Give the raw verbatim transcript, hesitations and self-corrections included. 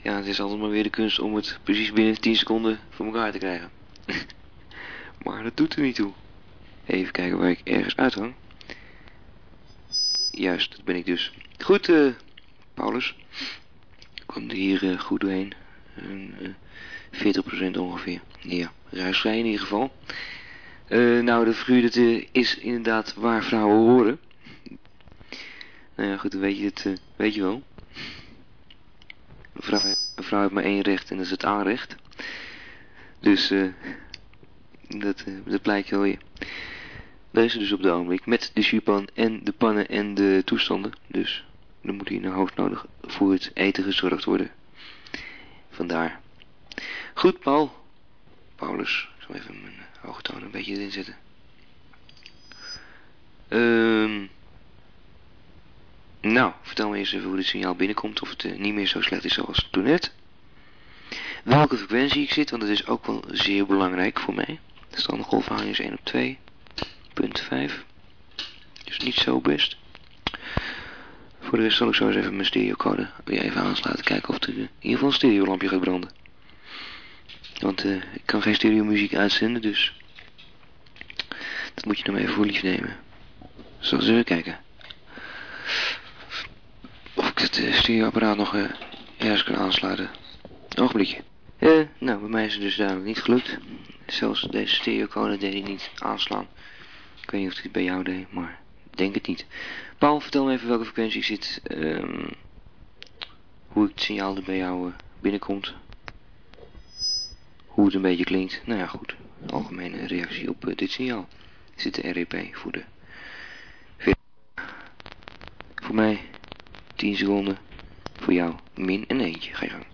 Ja, het is altijd maar weer de kunst om het precies binnen tien seconden voor elkaar te krijgen. Maar dat doet er niet toe. Even kijken waar ik ergens uithang. Juist, dat ben ik dus. Goed, uh, Paulus. Komt er hier uh, goed doorheen. Uh, veertig procent ongeveer. Ja, ruisvrij in ieder geval. Uh, nou, de figuur dat uh, is inderdaad waar vrouwen horen. Nou ja, goed, dan weet je het, uh, weet je wel. Een vrouw, een vrouw heeft maar één recht en dat is het aanrecht. Dus, uh, dat, uh, dat blijkt wel weer. Deze dus op de ogenblik met de chupan en de pannen en de toestanden. Dus er moet hier naar hoofd nodig voor het eten gezorgd worden. Vandaar. Goed, Paul. Paulus. Ik zal even mijn hoge toon een beetje erin zetten. Um, nou, vertel me eens even hoe dit signaal binnenkomt. Of het uh, niet meer zo slecht is zoals toen net. Welke frequentie ik zit, want dat is ook wel zeer belangrijk voor mij. De standaard golfverhouding is één op twee. punt vijf. Dus niet zo best. Voor de rest zal ik zo eens even mijn stereocode weer even aansluiten. Kijken of er in ieder geval een stereolampje gaat branden. Want uh, ik kan geen stereo muziek uitzenden, dus dat moet je dan even voor lief nemen. Zal eens even kijken. Of ik het uh, stereoapparaat nog uh, ergens kan aansluiten. Een ogenblikje. Uh, nou, bij mij is het dus duidelijk niet gelukt. Zelfs deze stereocode deed hij niet aanslaan. Ik weet niet of hij het bij jou deed, maar ik denk het niet. Paul, vertel me even welke frequentie ik zit. Um, hoe het signaal er bij jou uh, binnenkomt. Hoe het een beetje klinkt. Nou ja, goed. Een algemene reactie op uh, dit signaal. Zit de R E P voor de... Voor mij tien seconden. Voor jou min een eentje. Ga je gang.